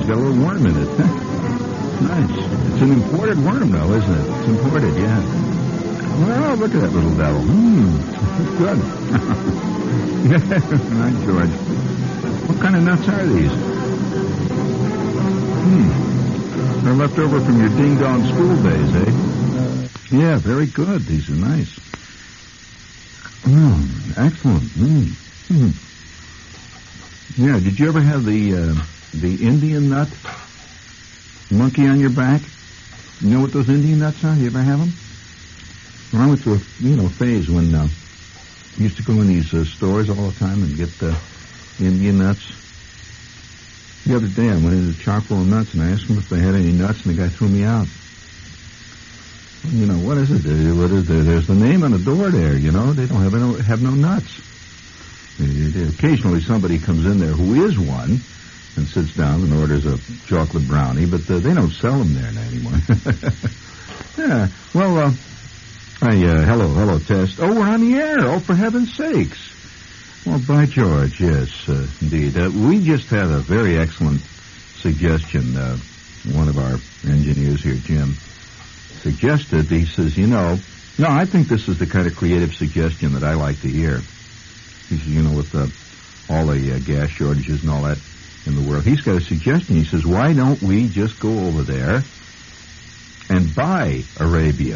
It's got a little worm in it. Nice. It's an imported worm, though, isn't it? It's imported, yeah. Well, look at that little devil. It's good. Right, George. What kind of nuts are these? They're left over from your ding-dong school days, eh? Yeah, very good. These are nice. Excellent. Yeah, did you ever have the Indian nut? Monkey on your back? You know what those Indian nuts are? You ever have them? Well, I went through a phase when I used to go in these stores all the time and get Indian nuts. The other day I went into Chock-full of Nuts and I asked them if they had any nuts, and the guy threw me out. What is it? What is there? There's the name on the door there, They don't have no nuts. Occasionally somebody comes in there who is one and sits down and orders a chocolate brownie, but they don't sell them there anymore. Yeah, well, hello, Test. Oh, we're on the air. Oh, for heaven's sakes. Well, by George, yes, indeed. We just had a very excellent suggestion. One of our engineers here, Jim, suggested, he says, I think this is the kind of creative suggestion that I like to hear. He says, with all the gas shortages and all that in the world, he's got a suggestion. He says, why don't we just go over there and buy Arabia?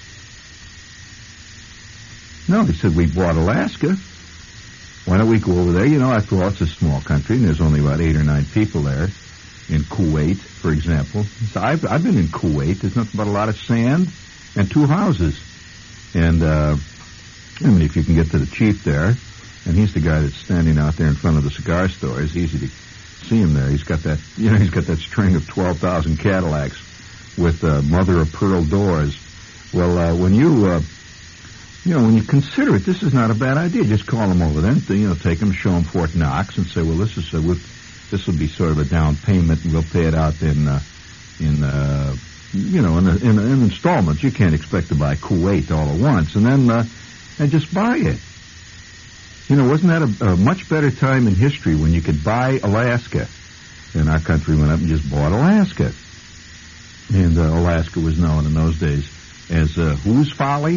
No, he said, we bought Alaska. Why don't we go over there? After all, it's a small country, and there's only about 8 or 9 people there. In Kuwait, for example. So I've been in Kuwait. There's nothing but a lot of sand and 2 houses. And, if you can get to the chief there, and he's the guy that's standing out there in front of the cigar store. It's easy to see him there. He's got that, he's got that string of 12,000 Cadillacs with mother-of-pearl doors. Well, when you consider it, this is not a bad idea. Just call them over then, take them, show them Fort Knox, and say, well, this will be sort of a down payment, and we'll pay it out in installments. You can't expect to buy Kuwait all at once, and then and just buy it. Wasn't that a much better time in history when you could buy Alaska? And our country went up and just bought Alaska. And Alaska was known in those days as whose folly?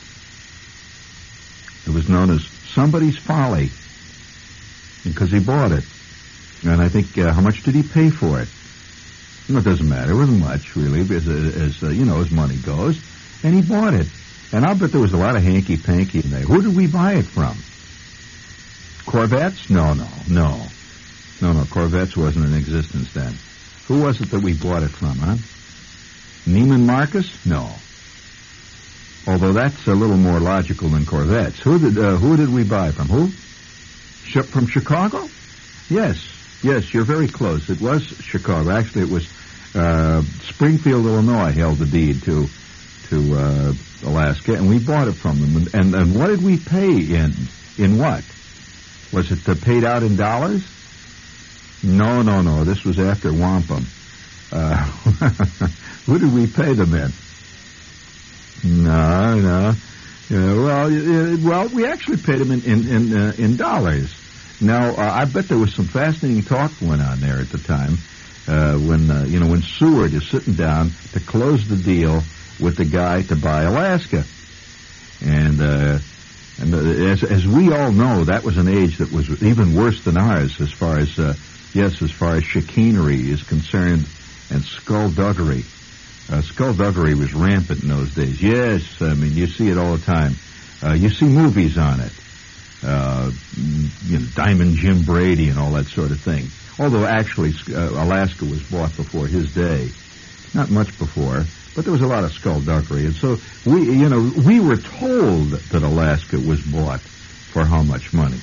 It was known as somebody's folly because he bought it. And I think, how much did he pay for it? It doesn't matter. It wasn't much, really, as money goes. And he bought it. And I'll bet there was a lot of hanky-panky in there. Who did we buy it from? Corvettes? No. Corvettes wasn't in existence then. Who was it that we bought it from, huh? Neiman Marcus? No. Although that's a little more logical than Corvettes. Who did we buy from? Who? From Chicago? Yes, you're very close. It was Chicago. Actually, it was Springfield, Illinois held the deed to Alaska, and we bought it from them. And what did we pay in what? Was it paid out in dollars? No. This was after wampum. Who did we pay them in? No. Well, we actually paid them in dollars. Now, I bet there was some fascinating talk going on there at the time when Seward is sitting down to close the deal with the guy to buy Alaska. And as we all know, that was an age that was even worse than ours as far as chicanery is concerned and skullduggery. Skullduggery was rampant in those days. Yes, you see it all the time. You see movies on it. Diamond Jim Brady and all that sort of thing. Although actually Alaska was bought before his day. Not much before, but there was a lot of skullduggery. And so we were told that Alaska was bought for how much money?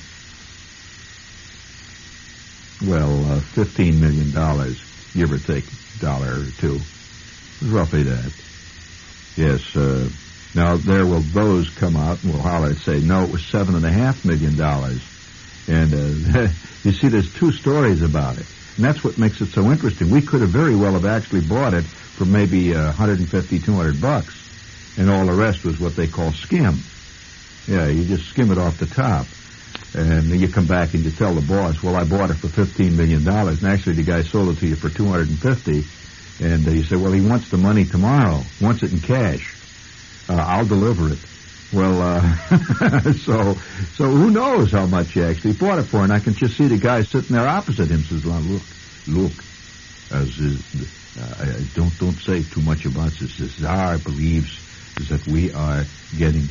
Well, $15 million, give or take $1 or $2. Roughly that. Yes. Now there will those come out and will holler and say, no, it was $7.5 million. And you see, there's 2 stories about it, and that's what makes it so interesting. We could have very well have actually bought it for maybe $150, $200, and all the rest was what they call skim. Yeah, you just skim it off the top. And you come back and you tell the boss, well, I bought it for $15 million, and actually the guy sold it to you for $250. And you say, well, he wants the money tomorrow, wants it in cash. I'll deliver it. Well, so who knows how much he actually bought it for? And I can just see the guy sitting there opposite him says, well, look, don't say too much about this. The Tsar believes that we are getting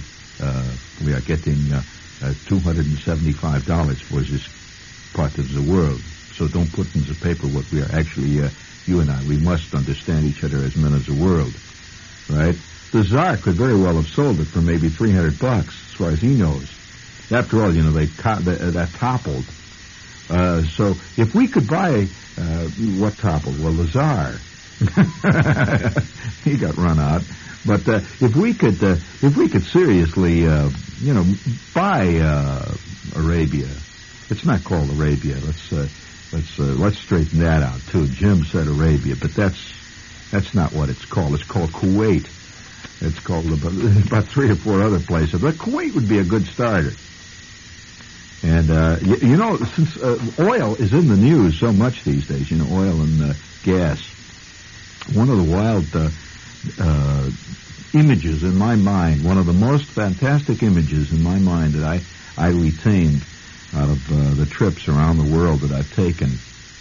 $275 for this part of the world. So don't put in the paper what we are actually, you and I, we must understand each other as men of the world, right? The Tsar could very well have sold it for maybe $300, as far as he knows. After all, that toppled. So if we could buy, what toppled? Well, the Tsar. He got run out. But if we could seriously, buy Arabia. It's not called Arabia. Let's straighten that out too. Jim said Arabia, but that's not what it's called. It's called Kuwait. It's called about 3 or 4 other places. But Kuwait would be a good starter. And since oil is in the news so much these days, oil and gas. One of the wild images in my mind, one of the most fantastic images in my mind that I retained out of the trips around the world that I've taken.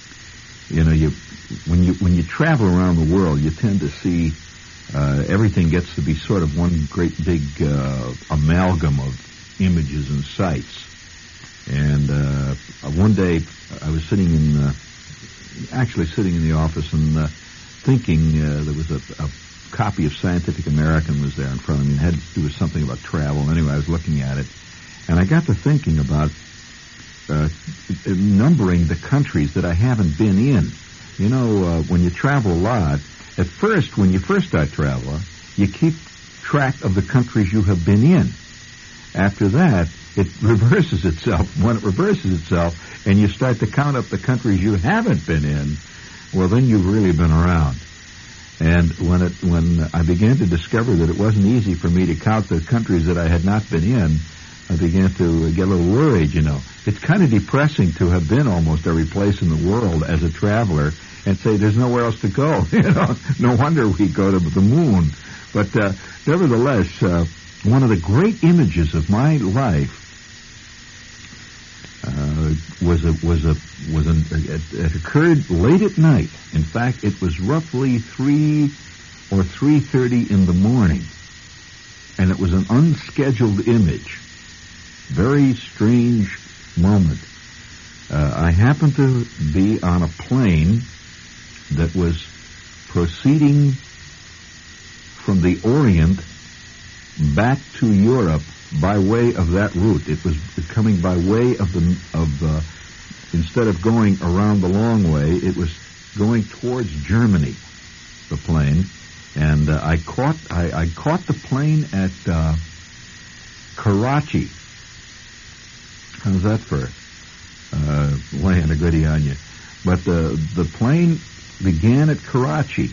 When you travel around the world, you tend to see everything gets to be sort of one great big amalgam of images and sights. And one day I was sitting in the office and thinking there was a copy of Scientific American was there in front of me and had to do with something about travel. Anyway, I was looking at it, and I got to thinking about numbering the countries that I haven't been in. When you travel a lot, at first, when you first start traveling, you keep track of the countries you have been in. After that, it reverses itself. When it reverses itself and you start to count up the countries you haven't been in, well, then you've really been around. And when I began to discover that it wasn't easy for me to count the countries that I had not been in, I began to get a little worried, It's kind of depressing to have been almost every place in the world as a traveler and say there's nowhere else to go. No wonder we go to the moon. But nevertheless, one of the great images of my life it occurred late at night. In fact, it was roughly 3 or 3:30 in the morning, and it was an unscheduled image. Very strange moment. I happened to be on a plane that was proceeding from the Orient back to Europe by way of that route. It was coming by way of instead of going around the long way, it was going towards Germany, the plane. And I caught the plane at Karachi. How's that for laying a goodie on you? But the plane began at Karachi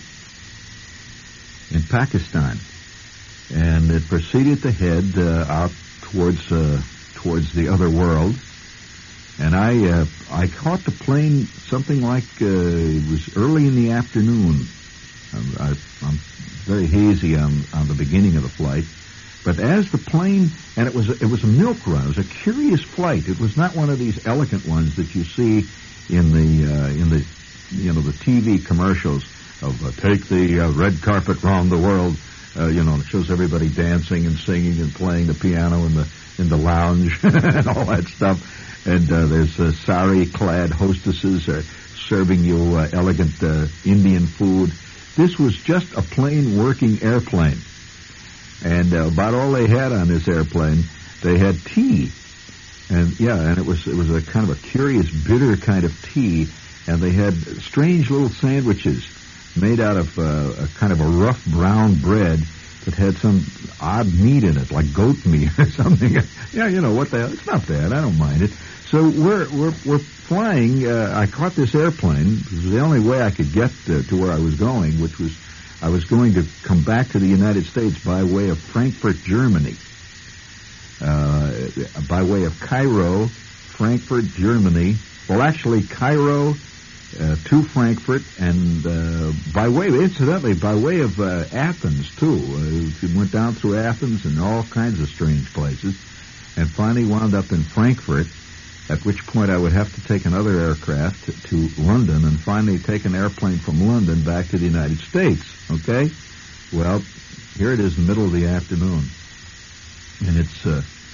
in Pakistan, and it proceeded to head out towards the other world. And I caught the plane something like it was early in the afternoon. I'm very hazy on the beginning of the flight, but as the plane, and it was a milk run. It was a curious flight. It was not one of these elegant ones that you see in the TV commercials of take the red carpet round the world. It shows everybody dancing and singing and playing the piano in the lounge and all that stuff. And there's sari-clad hostesses serving you elegant Indian food. This was just a plain working airplane. And about all they had on this airplane, they had tea. And it was a kind of a curious, bitter kind of tea. And they had strange little sandwiches made out of a kind of a rough brown bread that had some odd meat in it, like goat meat or something. What the hell? It's not bad. I don't mind it. So we're flying. I caught this airplane. It was the only way I could get to where I was going, which was I was going to come back to the United States by way of Frankfurt, Germany, by way of Cairo, Frankfurt, Germany. Well, actually, Cairo to Frankfurt, and by way of Athens, too. We went down through Athens and all kinds of strange places, and finally wound up in Frankfurt, at which point I would have to take another aircraft to London and finally take an airplane from London back to the United States, okay? Well, here it is, the middle of the afternoon, and it's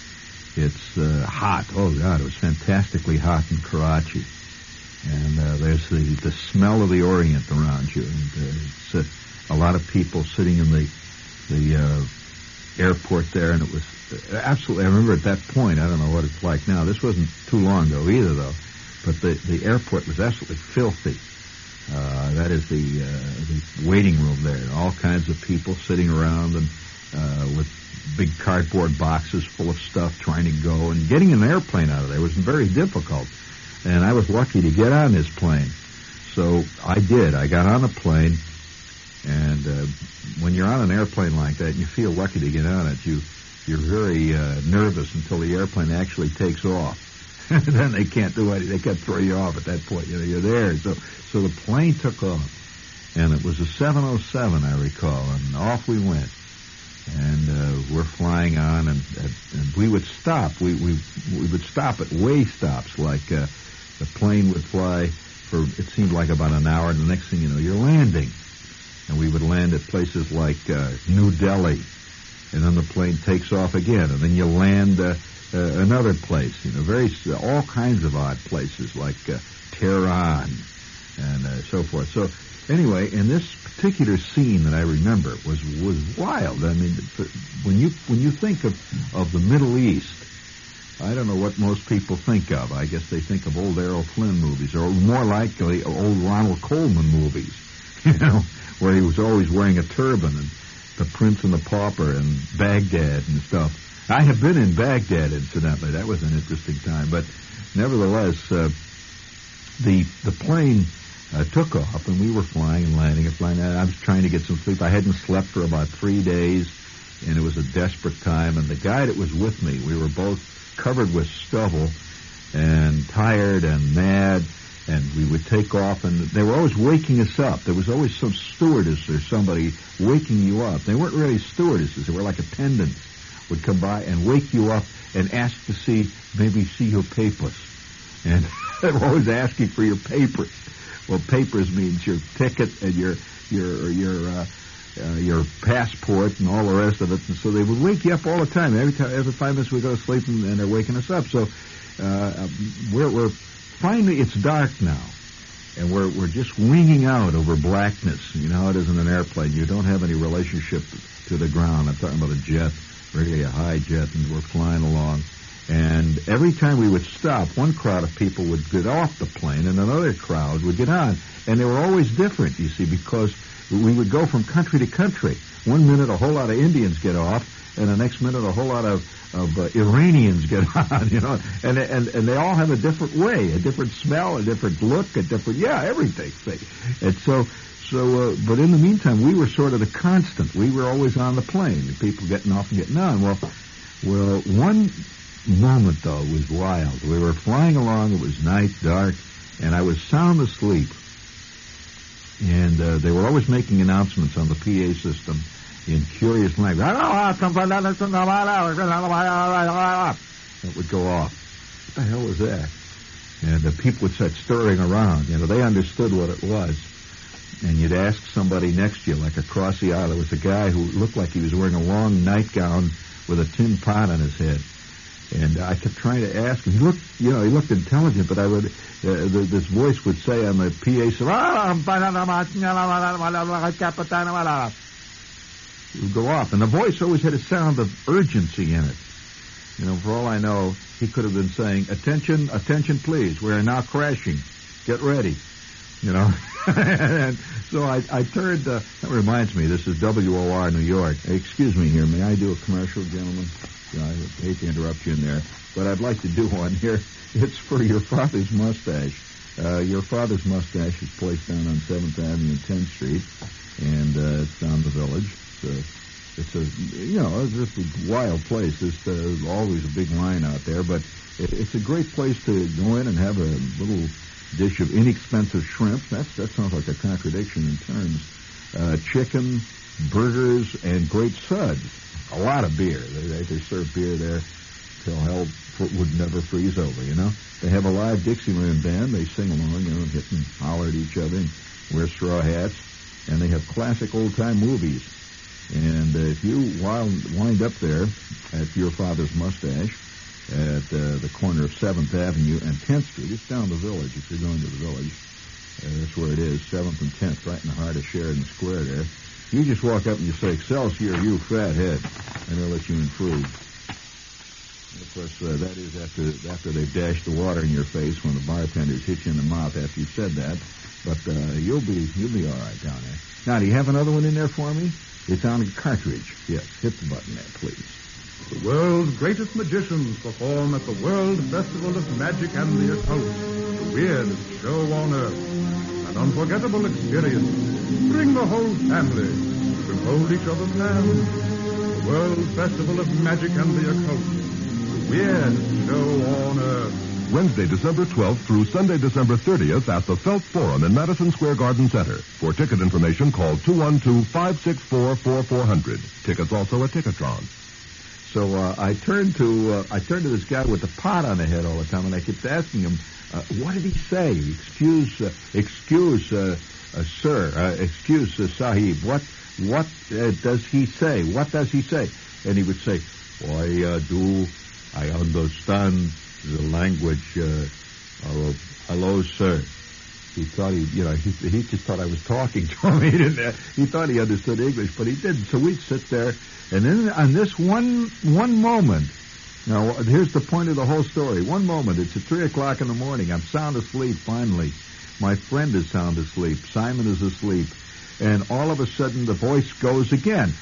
hot. Oh, God, it was fantastically hot in Karachi. And there's the smell of the Orient around you. And it's a lot of people sitting in the airport there, and it was absolutely, I remember at that point, I don't know what it's like now. This wasn't too long ago either, though. But the airport was absolutely filthy. That is the waiting room there. All kinds of people sitting around and with big cardboard boxes full of stuff trying to go. And getting an airplane out of there was very difficult. And I was lucky to get on this plane. So I did. I got on the plane, and when you're on an airplane like that, and you feel lucky to get on it, you're very nervous until the airplane actually takes off. Then they can't do anything. They can't throw you off at that point. You're there. So the plane took off, and it was a 707, I recall, and off we went. And we're flying on, and we would stop. We would stop at way stops, like the plane would fly for, it seemed like about an hour, and the next thing you know, you're landing. And we would land at places like New Delhi, and then the plane takes off again, and then you land another place, all kinds of odd places like Tehran and so forth. So anyway, in this particular scene that I remember was wild. I mean, when you think of the Middle East, I don't know what most people think of. I guess they think of old Errol Flynn movies, or more likely old Ronald Colman movies, where he was always wearing a turban, and The Prince and the Pauper and Baghdad and stuff. I have been in Baghdad, incidentally. That was an interesting time. But nevertheless, the plane took off, and we were flying and landing and flying. And I was trying to get some sleep. I hadn't slept for about 3 days, and it was a desperate time. And the guy that was with me, we were both covered with stubble and tired and mad, and we would take off, and they were always waking us up. There was always some stewardess or somebody waking you up. They weren't really stewardesses. They were like attendants, would come by and wake you up and ask to see your papers. And they were always asking for your papers. Well, papers means your ticket and your passport and all the rest of it. And so they would wake you up all the time. Every 5 minutes we go to sleep, and they're waking us up. So we're finally, it's dark now, and we're just winging out over blackness. You know how it is in an airplane. You don't have any relationship to the ground. I'm talking about a jet, really a high jet, and we're flying along. And every time we would stop, one crowd of people would get off the plane, and another crowd would get on. And they were always different, you see, because we would go from country to country. 1 minute, a whole lot of Indians get off, and the next minute, a whole lot of Iranians get on, And they all have a different way, a different smell, a different look, a different, everything. And so, but in the meantime, we were sort of the constant. We were always on the plane, people getting off and getting on. Well, one moment, though, was wild. We were flying along. It was night, dark, and I was sound asleep. And they were always making announcements on the PA system in curious language. It would go off. What the hell was that? And the people would start stirring around. They understood what it was. And you'd ask somebody next to you, like across the aisle. There was a guy who looked like he was wearing a long nightgown with a tin pot on his head. And I kept trying to ask him. He looked intelligent, but I would, this voice would say on the PA, it would go off. And the voice always had a sound of urgency in it. For all I know, he could have been saying, attention, attention, please. We are now crashing. Get ready. And so I turned, that reminds me, this is WOR New York. Excuse me here. May I do a commercial, gentlemen? I hate to interrupt you in there, but I'd like to do one here. It's for Your Father's Mustache. Your Father's Mustache is placed down on 7th Avenue and 10th Street, and it's down the Village. It's a just a wild place. There's always a big line out there, but It's a great place to go in and have a little dish of inexpensive shrimp. That sounds like a contradiction in terms. Chicken, burgers, and great suds. A lot of beer. They serve beer there till hell would never freeze over, you know. They have a live Dixieland band. They sing along, you know, and hit and holler at each other and wear straw hats. And they have classic old-time movies. And if you wind up there at Your Father's Mustache at the corner of 7th Avenue and 10th Street, it's down the village if you're going to the village. That's where it is, 7th and 10th, right in the heart of Sheridan Square there. You just walk up and you say, "Excelsior, you fat head," and they'll let you in free. And of course, that is after they've dashed the water in your face when the bartenders hit you in the mouth after you've said that. But you'll be all right down there. Now, do you have another one in there for me? It's on a cartridge. Yes, hit the button there, please. The world's greatest magicians perform at the World Festival of Magic and the Occult, the weirdest show on earth. An unforgettable experience. Bring the whole family to hold each other's hands. The World Festival of Magic and the Occult, the weirdest show on earth. Wednesday, December 12th through Sunday, December 30th at the Felt Forum in Madison Square Garden Center. For ticket information, call 212-564-4400. Tickets also at Ticketron. So I turned to this guy with the pot on the head all the time, and I kept asking him, what did he say? Excuse, Sahib. What does he say? What does he say? And he would say, I understand the language of hello, sir. He thought he just thought I was talking to him. He thought he understood English, but he didn't. So we'd sit there, and then on this one moment, now here's the point of the whole story. One moment, it's at 3:00 in the morning. I'm sound asleep. Finally, my friend is sound asleep. Simon is asleep, and all of a sudden the voice goes again.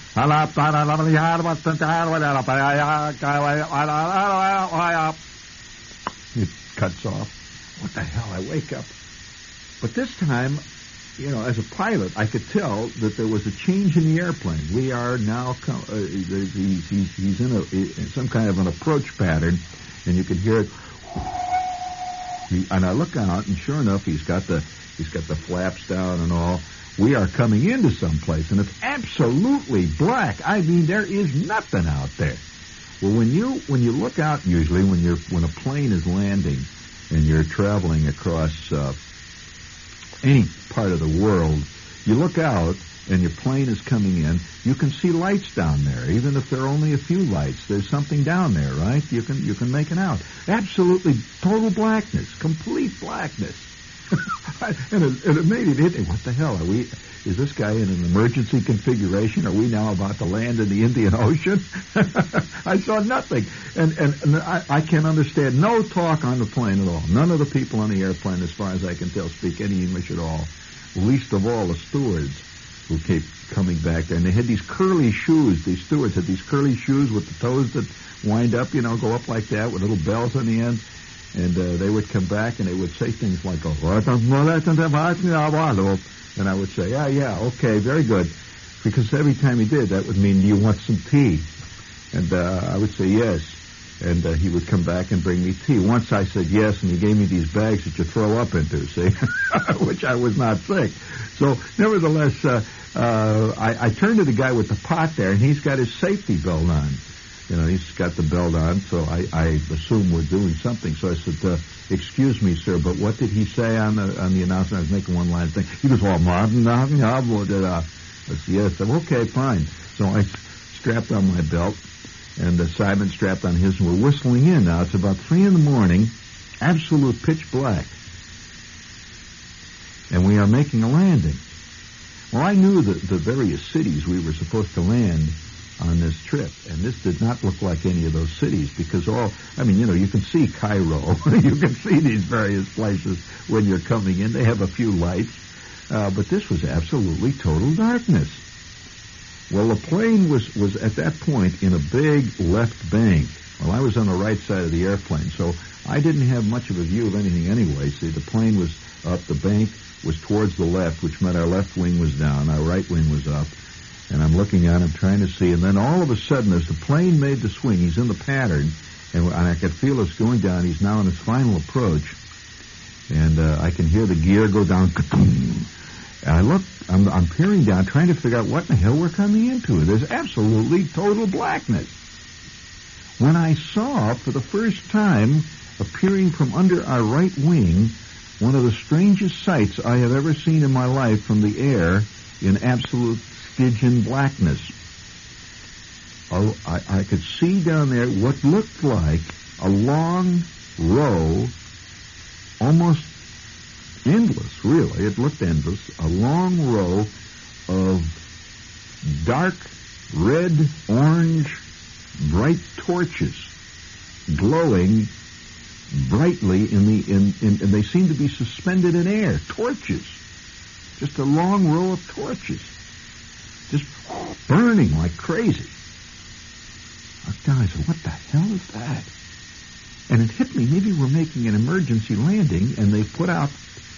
It cuts off. What the hell? I wake up. But this time, you know, as a pilot, I could tell that there was a change in the airplane. We are now, he's in some kind of an approach pattern, and you can hear it. And I look out, and sure enough, he's got the flaps down and all. We are coming into someplace, and it's absolutely black. I mean, there is nothing out there. Well, when you look out, usually when a plane is landing and you're traveling across any part of the world, you look out and your plane is coming in. You can see lights down there, even if there are only a few lights. There's something down there, right? You can make it out. Absolutely total blackness, complete blackness. and it made it hit me. What the hell are we? Is this guy in an emergency configuration? Are we now about to land in the Indian Ocean? I saw nothing. And I can't understand. No talk on the plane at all. None of the people on the airplane, as far as I can tell, speak any English at all. Least of all the stewards who kept coming back there. And they had these curly shoes. These stewards had these curly shoes with the toes that wind up, you know, go up like that with little bells on the end. And they would come back and they would say things like, and I would say, yeah, okay, very good. Because every time he did, that would mean, do you want some tea? And I would say yes. And he would come back and bring me tea. Once I said yes, and he gave me these bags that you throw up into, see, which I was not sick. So, nevertheless, I turned to the guy with the pot there, and he's got his safety belt on. You know, he's got the belt on, so I assume we're doing something. So I said, excuse me, sir, but what did he say on the announcement? I was making one line thing. He goes, I said, yes. I'm okay, fine. So I strapped on my belt, and Simon strapped on his, and we're whistling in now. It's about 3 a.m, absolute pitch black. And we are making a landing. Well, I knew the various cities we were supposed to land on this trip, and this did not look like any of those cities, because you can see Cairo, you can see these various places when you're coming in. They have a few lights, but this was absolutely total darkness. Well, the plane was at that point in a big left bank. Well, I was on the right side of the airplane, so I didn't have much of a view of anything anyway. See, the plane was up, the bank was towards the left, which meant our left wing was down, our right wing was up. And I'm looking at him, trying to see, and then all of a sudden, as the plane made the swing, he's in the pattern, And I could feel us going down. He's now in his final approach. And I can hear the gear go down. And I look, I'm peering down, trying to figure out what in the hell we're coming into. There's absolutely total blackness. When I saw, for the first time, appearing from under our right wing, one of the strangest sights I have ever seen in my life from the air in absolute Stygian blackness. Oh, I could see down there what looked like a long row, almost endless, really. It looked endless. A long row of dark red, orange, bright torches glowing brightly and they seem to be suspended in air. Torches. Just a long row of torches. Just burning like crazy. I looked down, I said, what the hell is that? And it hit me, maybe we're making an emergency landing and they put out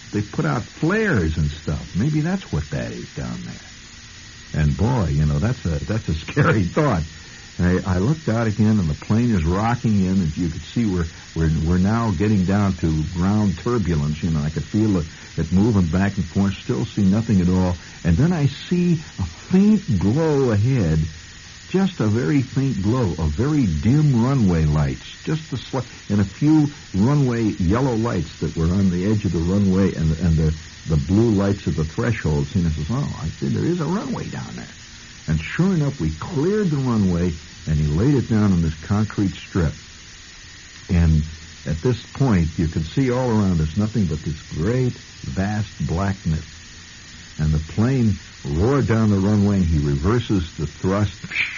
flares and stuff. Maybe that's what that is down there. And boy, that's a scary thought. And I looked out again, and the plane is rocking in, and you could see we're now getting down to ground turbulence. I could feel it moving back and forth. Still see nothing at all. And then I see a faint glow ahead, just a very faint glow of very dim runway lights, and a few runway yellow lights that were on the edge of the runway, and the blue lights of the thresholds. And I says, I see there is a runway down there. And sure enough, we cleared the runway, and he laid it down on this concrete strip. And at this point, you could see all around us nothing but this great, vast blackness. And the plane roared down the runway, and he reverses the thrust,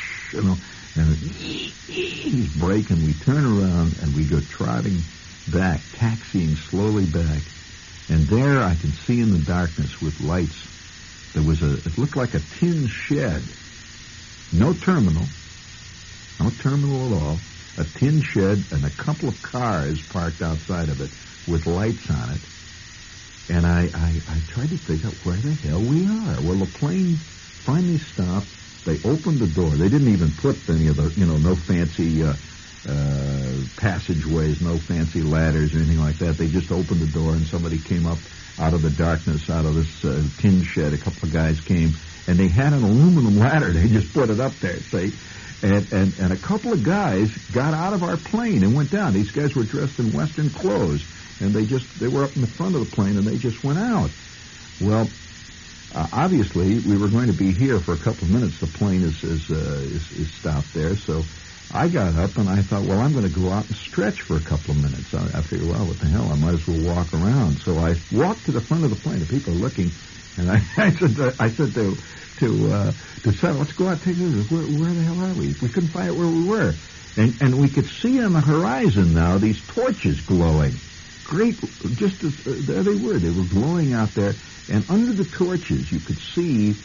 and he's brake, and we turn around, and we go trotting back, taxiing slowly back. And there I can see in the darkness with lights, it looked like a tin shed. No terminal at all. A tin shed and a couple of cars parked outside of it with lights on it. And I tried to figure out where the hell we are. Well, the plane finally stopped. They opened the door. They didn't even put any of the, no fancy passageways, no fancy ladders or anything like that. They just opened the door, and somebody came up out of the darkness, out of this tin shed. A couple of guys came, and they had an aluminum ladder. They just put it up there, see? And a couple of guys got out of our plane and went down. These guys were dressed in Western clothes, and they were up in the front of the plane, and they just went out. Well, obviously, we were going to be here for a couple of minutes. The plane is stopped there, so I got up, and I thought, well, I'm going to go out and stretch for a couple of minutes. I figured, well, what the hell, I might as well walk around. So I walked to the front of the plane. The people are looking, and I said to Seth, let's go out and take a look. Where the hell are we? We couldn't find out where we were. And we could see on the horizon now these torches glowing. Great, just as, there they were. They were glowing out there. And under the torches, you could see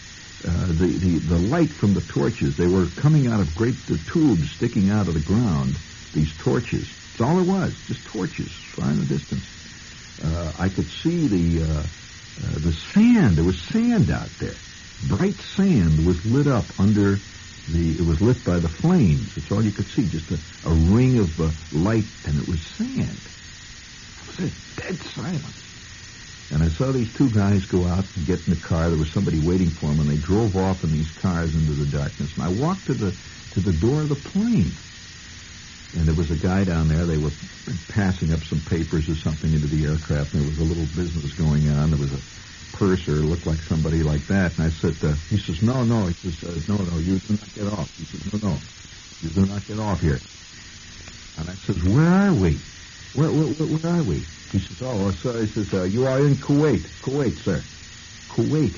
the light from the torches. They were coming out of great tubes sticking out of the ground, these torches. That's all it was, just torches far in the distance. I could see the sand. There was sand out there. Bright sand was lit up it was lit by the flames. That's all you could see, just a ring of light, and it was sand. It was dead silence. And I saw these two guys go out and get in the car. There was somebody waiting for them, and they drove off in these cars into the darkness. And I walked to the door of the plane, and there was a guy down there. They were passing up some papers or something into the aircraft, and there was a little business going on. There was a purser, looked like somebody like that. And I said, he says, no. He says, no, you do not get off. He says, no, you do not get off here. And I says, where are we? Where are we? He says, he says, you are in Kuwait. Kuwait, sir. Kuwait.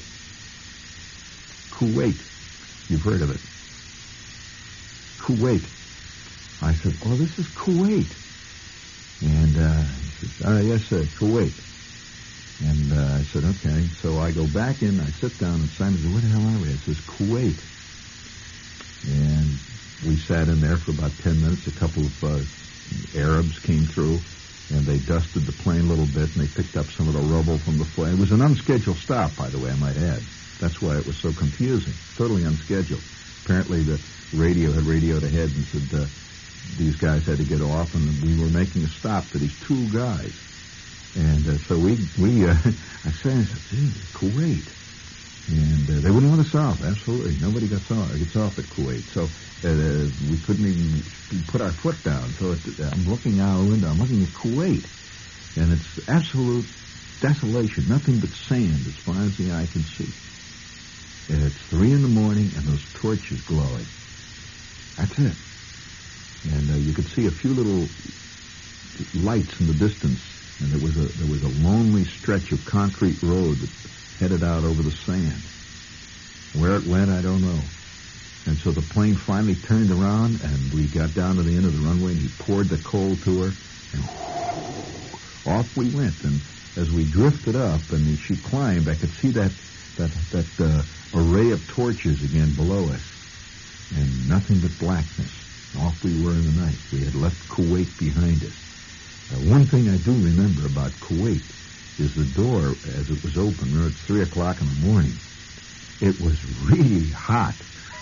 You've heard of it. Kuwait. I said, this is Kuwait. And he says, yes, sir, Kuwait. And I said, okay. So I go back in, I sit down, and Simon says, where the hell are we? I says, Kuwait. And we sat in there for about 10 minutes. A couple of Arabs came through, and they dusted the plane a little bit, and they picked up some of the rubble from the flight. It was an unscheduled stop, by the way, I might add. That's why it was so confusing. Totally unscheduled. Apparently the radio had radioed ahead and said, these guys had to get off, and we were making a stop for these two guys. And so I said, Kuwait. And they wouldn't let us off, absolutely. Nobody gets off at Kuwait. So we couldn't even put our foot down. So I'm looking out the window, I'm looking at Kuwait. And it's absolute desolation, nothing but sand as far as the eye can see. And it's 3 a.m, and those torches glowing. That's it. And you could see a few little lights in the distance, and there was a lonely stretch of concrete road that headed out over the sand. Where it went, I don't know. And so the plane finally turned around, and we got down to the end of the runway, and he poured the coal to her, and off we went. And as we drifted up, and she climbed, I could see that array of torches again below us, and nothing but blackness. Off we were in the night. We had left Kuwait behind us. One thing I do remember about Kuwait is the door, as it was open, at 3 o'clock in the morning, it was really hot.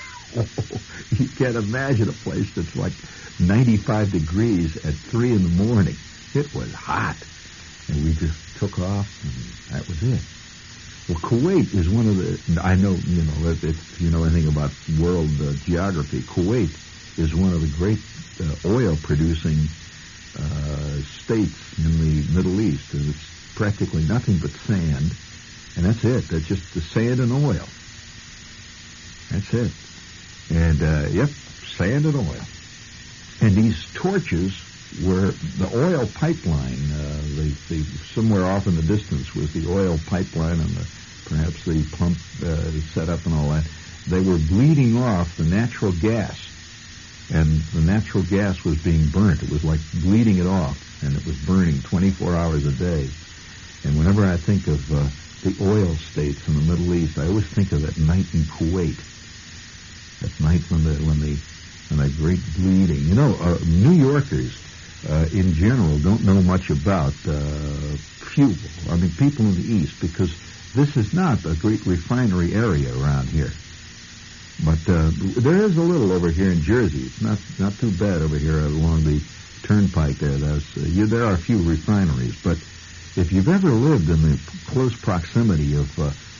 You can't imagine a place that's like 95 degrees at 3 in the morning. It was hot. And we just took off, and that was it. Well, Kuwait is one of the, I know, if you know anything about world geography, Kuwait is one of the great oil-producing states in the Middle East. And it's practically nothing but sand, and that's it. That's just the sand and oil. That's it. And, sand and oil. And these torches were the oil pipeline. The somewhere off in the distance was the oil pipeline, and perhaps the pump set up and all that. They were bleeding off the natural gas, and the natural gas was being burnt. It was like bleeding it off, and it was burning 24 hours a day. And whenever I think of the oil states in the Middle East, I always think of that night in Kuwait. That night when that great bleeding. New Yorkers in general don't know much about fuel. I mean, people in the East, because this is not a great refinery area around here. But there is a little over here in Jersey. It's not too bad over here along the turnpike there. There are a few refineries, but if you've ever lived in the close proximity of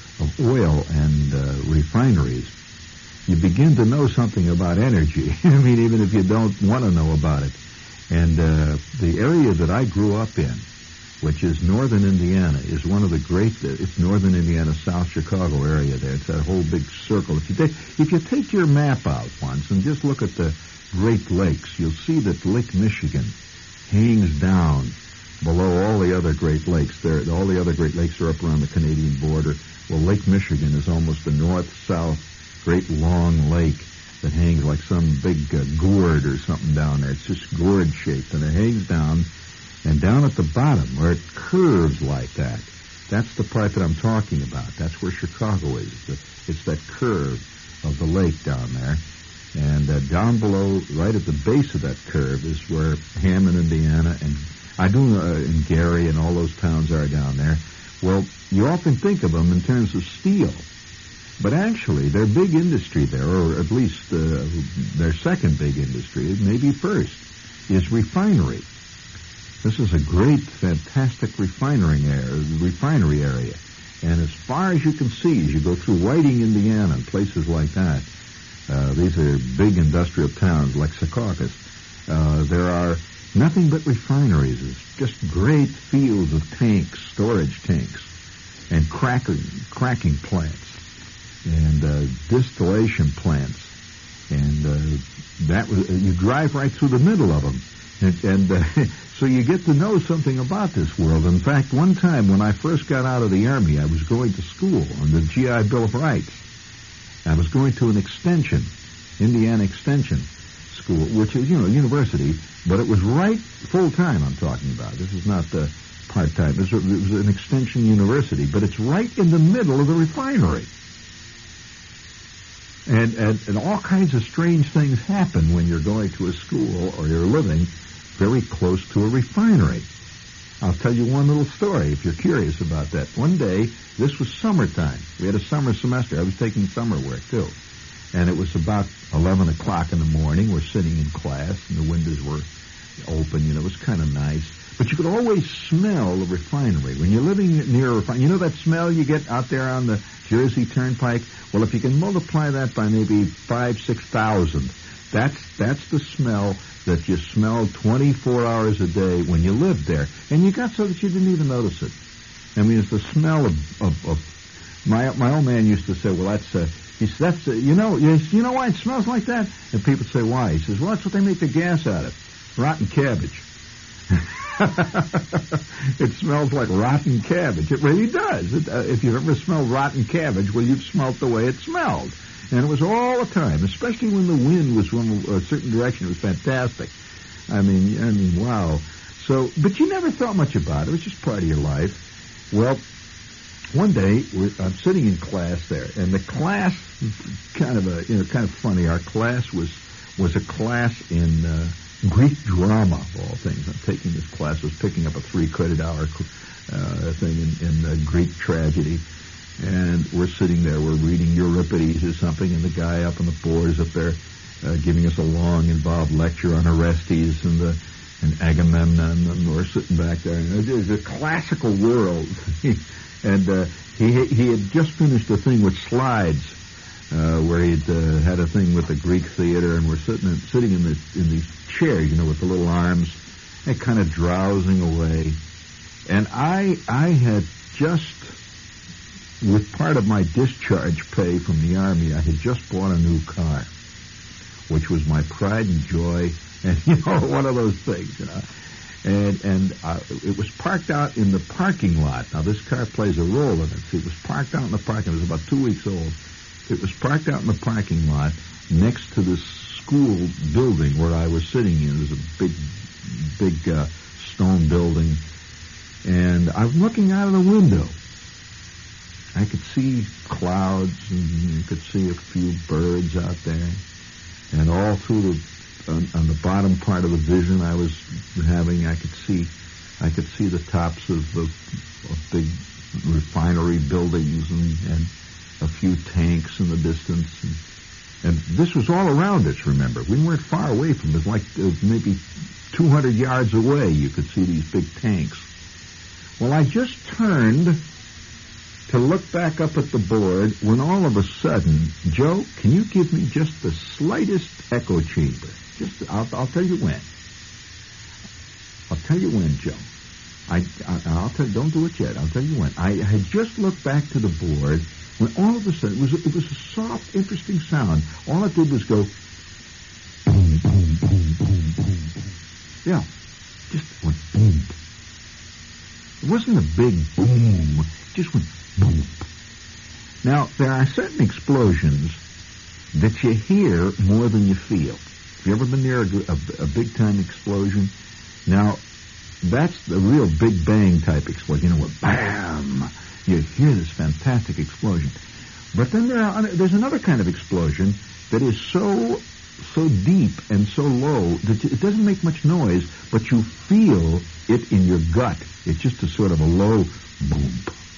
oil and refineries, you begin to know something about energy. I mean, even if you don't want to know about it. And the area that I grew up in, which is northern Indiana, is one of the great, it's northern Indiana, South Chicago area there. It's that whole big circle. If you take your map out once and just look at the Great Lakes, you'll see that Lake Michigan hangs down below all the other Great Lakes. All the other Great Lakes are up around the Canadian border. Well, Lake Michigan is almost a north-south great long lake that hangs like some big gourd or something down there. It's just gourd-shaped, and it hangs down, and down at the bottom where it curves like that, that's the part that I'm talking about. That's where Chicago is. It's that curve of the lake down there. And down below, right at the base of that curve, is where Hammond, Indiana, and and Gary and all those towns are down there. Well, you often think of them in terms of steel. But actually, their big industry there, or at least their second big industry, maybe first, is refinery. This is a great, fantastic refinery area. And as far as you can see, as you go through Whiting, Indiana, and places like that, these are big industrial towns like Secaucus, there are nothing but refineries. It's just great fields of tanks, storage tanks, and cracking plants, and distillation plants, and you drive right through the middle of them, and so you get to know something about this world. In fact, one time when I first got out of the Army, I was going to school on the GI Bill of Rights. I was going to an extension, Indiana Extension School, which is, university, but it was right full-time I'm talking about. This is not part-time. It was an extension university, but it's right in the middle of the refinery. And all kinds of strange things happen when you're going to a school or you're living very close to a refinery. I'll tell you one little story if you're curious about that. One day, this was summertime. We had a summer semester. I was taking summer work, too. And it was about 11 o'clock in the morning. We're sitting in class, and the windows were open. It was kind of nice. But you could always smell the refinery. When you're living near a refinery, you know that smell you get out there on the Jersey Turnpike? Well, if you can multiply that by maybe 5,000, 6,000, that's the smell that you smell 24 hours a day when you lived there. And you got so that you didn't even notice it. I mean, it's the smell of my old man used to say, well, you know why it smells like that? And people say, why? He says, well, that's what they make the gas out of. Rotten cabbage. It smells like rotten cabbage. It really does. If you've ever smelled rotten cabbage, well, you've smelled the way it smelled. And it was all the time, especially when the wind was from a certain direction. It was fantastic. I mean, wow. So, but you never thought much about it. It was just part of your life. Well, one day I'm sitting in class there, and the class kind of funny. Our class was a class in Greek drama, of all things. I'm taking this class. I was picking up a 3-credit hour thing in Greek tragedy. And we're sitting there, we're reading Euripides or something, and the guy up on the board is up there giving us a long, involved lecture on Orestes and Agamemnon, and we're sitting back there. And it's a classical world. And he had just finished a thing with slides, where he'd had a thing with the Greek theater, and we're sitting in these chairs, with the little arms, and kind of drowsing away. And I had just, with part of my discharge pay from the Army, I had just bought a new car, which was my pride and joy, and one of those things, And it was parked out in the parking lot. Now, this car plays a role in it. See, it was parked out in the parking lot. It was about 2 weeks old. It was parked out in the parking lot next to this school building where I was sitting in. It was a big stone building. And I was looking out of the window. I could see clouds, and you could see a few birds out there. And all through on the bottom part of the vision I was having, I could see the tops of big refinery buildings and a few tanks in the distance. And this was all around us, remember. We weren't far away from it. Like maybe 200 yards away, you could see these big tanks. Well, I just turned to look back up at the board when all of a sudden, Joe, can you give me just the slightest echo chamber? I'll tell you when. I'll tell you when, Joe. I'll tell you, don't do it yet. I'll tell you when. I had just looked back to the board when all of a sudden it was a soft, interesting sound. All it did was go boom, boom, boom, boom, boom, boom. Yeah, just went boom. It wasn't a big boom. It just went boom. Now, there are certain explosions that you hear more than you feel. Have you ever been near a big-time explosion? Now, that's the real Big Bang type explosion, where bam, you hear this fantastic explosion. But then there's another kind of explosion that is so deep and so low that it doesn't make much noise, but you feel it in your gut. It's just a sort of a low boom.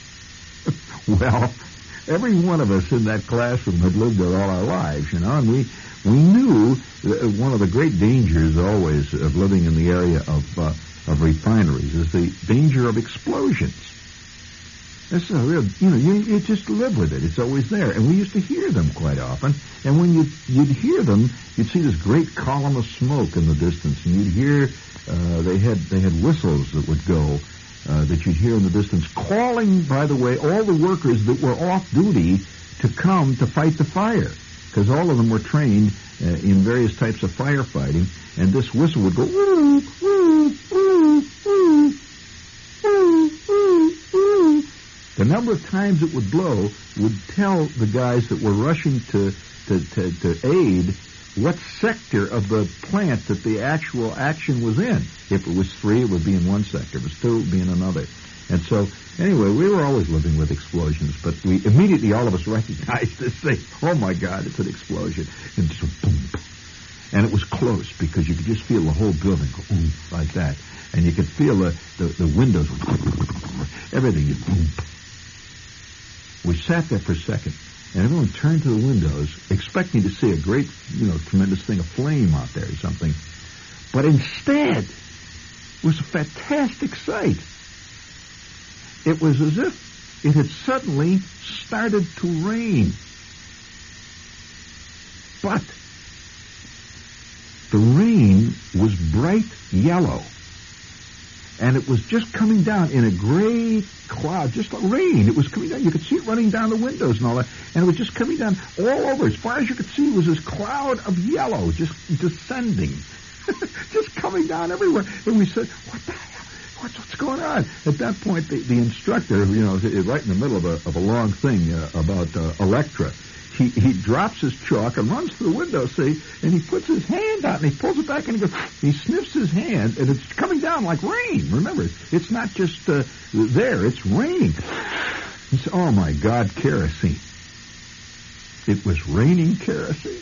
Well, every one of us in that classroom had lived there all our lives, and we knew that one of the great dangers always of living in the area of refineries is the danger of explosions. That's a real, you just live with it. It's always there. And we used to hear them quite often. And when you'd hear them, you'd see this great column of smoke in the distance. And you'd hear, they had whistles that would go, that you'd hear in the distance, calling, by the way, all the workers that were off duty to come to fight the fire. Because all of them were trained in various types of firefighting. And this whistle would go, ooh, ooh, ooh, ooh, ooh, ooh, ooh. The number of times it would blow would tell the guys that were rushing to aid what sector of the plant that the actual action was in. If it was 3, it would be in one sector. If it was 2, it would be in another. And so, anyway, we were always living with explosions, but we immediately, all of us, recognized this thing. Oh, my God, it's an explosion. And just boom. And it was close because you could just feel the whole building go boom, like that. And you could feel the windows, everything. Boom. We sat there for a second, and everyone turned to the windows, expecting to see a great, tremendous thing of flame out there or something. But instead, it was a fantastic sight. It was as if it had suddenly started to rain. But the rain was bright yellow. And it was just coming down in a gray cloud, just like rain. It was coming down. You could see it running down the windows and all that. And it was just coming down all over. As far as you could see, it was this cloud of yellow just descending. Just coming down everywhere. And we said, what the hell? What's going on? At that point, the instructor, right in the middle of a long thing about Electra, he drops his chalk and runs to the window, see, and he puts his hand out and he pulls it back and he sniffs his hand, and it's coming down like rain. Remember, it's not just there, it's raining. He said, oh my God, kerosene. It was raining kerosene.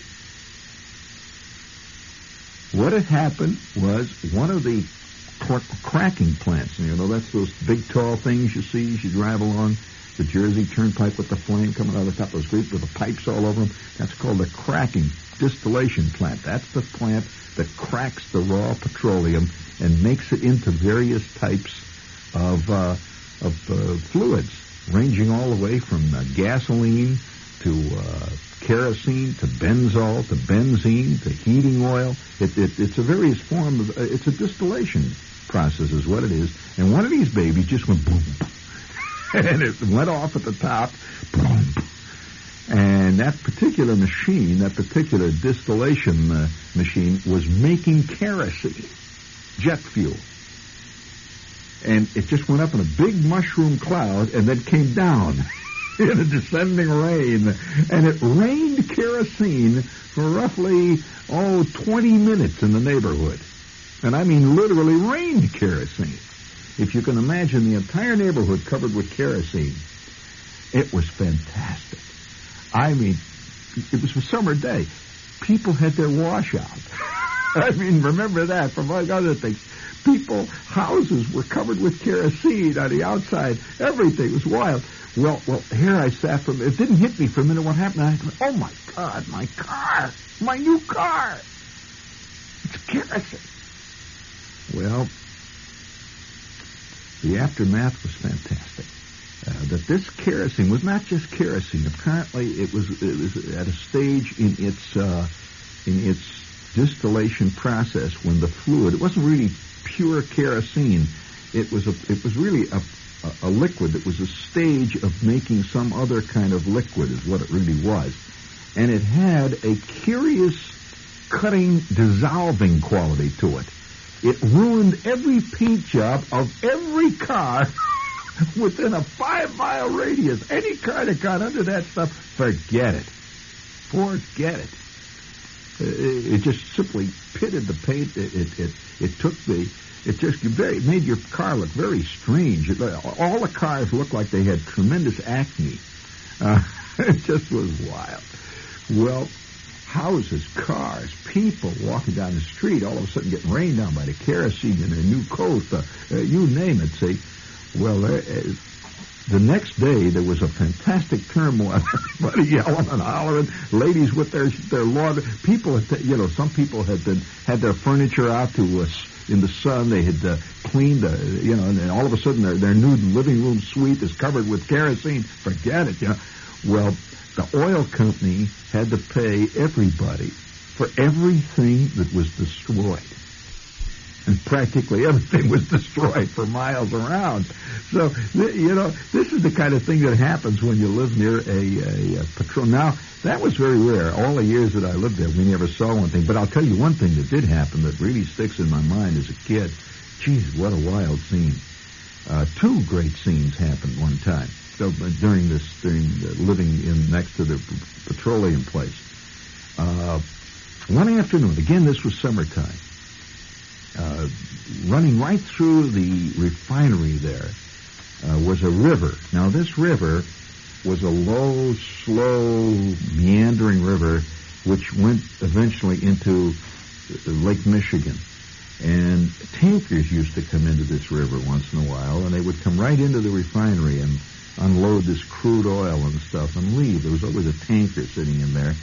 What had happened was one of the cracking plants, that's those big tall things you see as you drive along the Jersey Turnpike with the flame coming out of the top of those streets with the pipes all over them. That's called the cracking distillation plant. That's the plant that cracks the raw petroleum and makes it into various types of fluids, ranging all the way from gasoline to kerosene to benzol to benzene to heating oil. It's a various form of, it's a distillation process is what it is. And one of these babies just went boom, and it went off at the top, boom. And that particular machine, that particular distillation machine was making kerosene, jet fuel. And it just went up in a big mushroom cloud and then came down in a descending rain. And it rained kerosene for roughly, 20 minutes in the neighborhood. And I mean literally rained kerosene. If you can imagine the entire neighborhood covered with kerosene, it was fantastic. I mean, it was a summer day. People had their washout. I mean, remember that from among other things. Houses were covered with kerosene on the outside. Everything was wild. Well, here I sat it didn't hit me for a minute what happened. I thought, oh my God, my car, my new car. It's kerosene. Well, the aftermath was fantastic. That this kerosene was not just kerosene. Apparently, it was at a stage in its distillation process when the fluid, it wasn't really pure kerosene. It was really a liquid that was a stage of making some other kind of liquid is what it really was. And it had a curious cutting, dissolving quality to it. It ruined every paint job of every car within a 5-mile radius. Any car that got under that stuff, forget it. Forget it. It just simply pitted the paint. It made your car look very strange. All the cars looked like they had tremendous acne. It just was wild. Well, houses, cars, people walking down the street, all of a sudden getting rained down by the kerosene in their new coat, you name it. See, well, the next day there was a fantastic turmoil. Everybody yelling and hollering, ladies with their lawn. People, some people had their furniture out to in the sun. They had cleaned, and all of a sudden their new living room suite is covered with kerosene. Forget it, Well, the oil company had to pay everybody for everything that was destroyed. And practically everything was destroyed for miles around. So, this is the kind of thing that happens when you live near a petrol. Now, that was very rare. All the years that I lived there, we never saw one thing. But I'll tell you one thing that did happen that really sticks in my mind as a kid. Geez, what a wild scene. Two great scenes happened one time. So during living in next to the petroleum place. One afternoon, again, this was summertime, running right through the refinery there was a river. Now, this river was a low, slow, meandering river which went eventually into Lake Michigan. And tankers used to come into this river once in a while, and they would come right into the refinery, and unload this crude oil and stuff and leave. There was always a tanker sitting in there.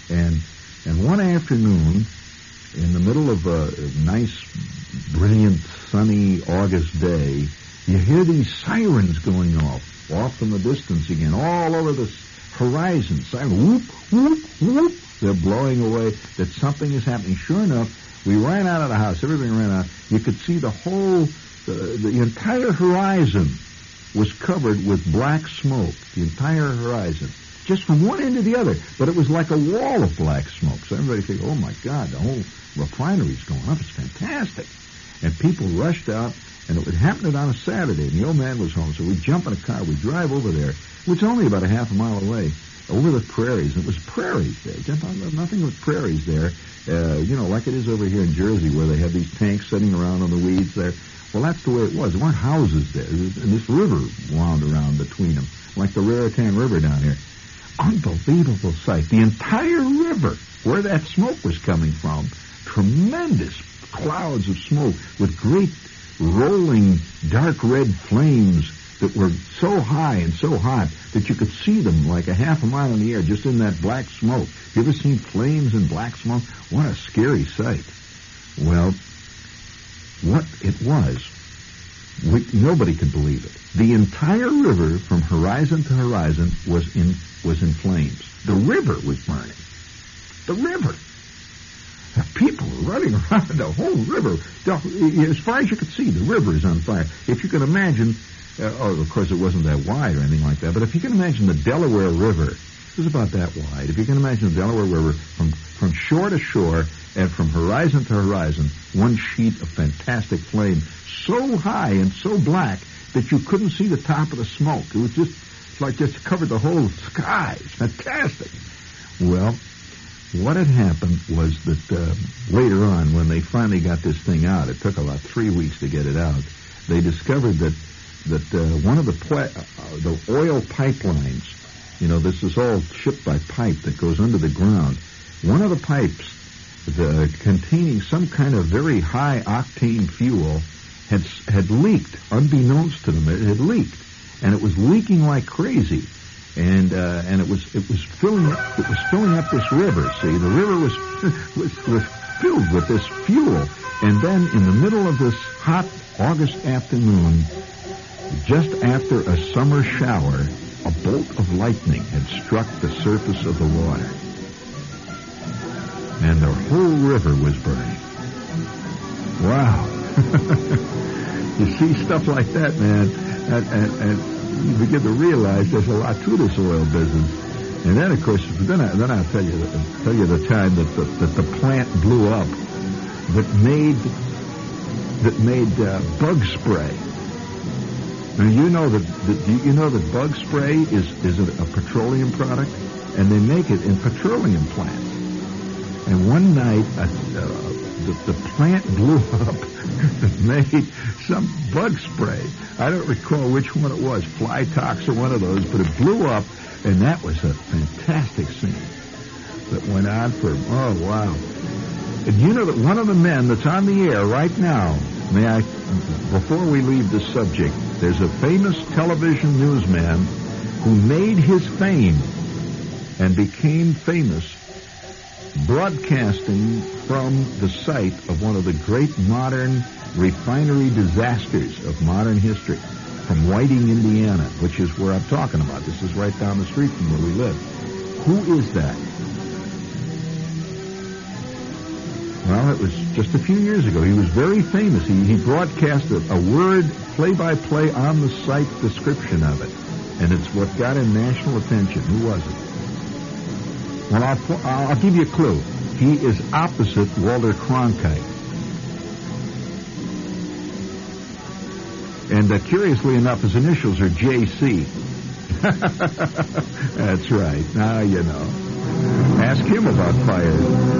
And one afternoon, in the middle of a nice, brilliant, sunny August day, you hear these sirens going off in the distance again, all over the horizon. Siren, whoop, whoop, whoop. They're blowing away that something is happening. Sure enough, we ran out of the house. Everything ran out. You could see the whole, the entire horizon was covered with black smoke. The entire horizon. Just from one end to the other. But it was like a wall of black smoke. So everybody figured, oh my God, the whole refinery's going up. It's fantastic. And people rushed out, and it happened on a Saturday, and the old man was home. So we jump in a car, we drive over there, which is only about a half a mile away, over the prairies. And it was prairies there. Just nothing but prairies there. Like it is over here in Jersey, where they have these tanks sitting around on the weeds there. Well, that's the way it was. There weren't houses there. And this river wound around between them, like the Raritan River down here. Unbelievable sight. The entire river, where that smoke was coming from, tremendous clouds of smoke with great rolling dark red flames that were so high and so hot that you could see them like a half a mile in the air just in that black smoke. You ever seen flames and black smoke? What a scary sight. Well, what it was, nobody could believe it. The entire river from horizon to horizon was in flames. The river was burning. The river. The people were running around the whole river. As far as you could see, the river is on fire. If you can imagine, of course it wasn't that wide or anything like that, but if you can imagine the Delaware River, it was about that wide. If you can imagine the Delaware River from shore to shore and from horizon to horizon, one sheet of fantastic flame, so high and so black that you couldn't see the top of the smoke. It was just covered the whole sky. It's fantastic. Well, what had happened was that later on, when they finally got this thing out, it took about 3 weeks to get it out. They discovered that one of the oil pipelines, this is all shipped by pipe that goes under the ground. One of the pipes containing some kind of very high octane fuel had leaked, unbeknownst to them. It had leaked, and it was leaking like crazy, and it was filling up this river. See, the river was filled with this fuel, and then in the middle of this hot August afternoon, just after a summer shower, a bolt of lightning had struck the surface of the water, and the whole river was burning. Wow. You see stuff like that, man, and you begin to realize there's a lot to this oil business. And then, of course, then I'll tell you the time that the plant blew up that made bug spray. Now you know that bug spray is a petroleum product, and they make it in petroleum plants. And one night, the plant blew up and made some bug spray. I don't recall which one it was, Fly Tox or one of those, but it blew up, and that was a fantastic scene that went on for, oh, wow. And you know that one of the men that's on the air right now, before we leave this subject, there's a famous television newsman who made his fame and became famous broadcasting from the site of one of the great modern refinery disasters of modern history, from Whiting, Indiana, which is where I'm talking about. This is right down the street from where we live. Who is that? Well, it was just a few years ago. He was very famous. He broadcast a word play-by-play on the site description of it, and it's what got him national attention. Who was it? Well, I'll give you a clue. He is opposite Walter Cronkite. And curiously enough, his initials are J.C. That's right. Now you know. Ask him about fire.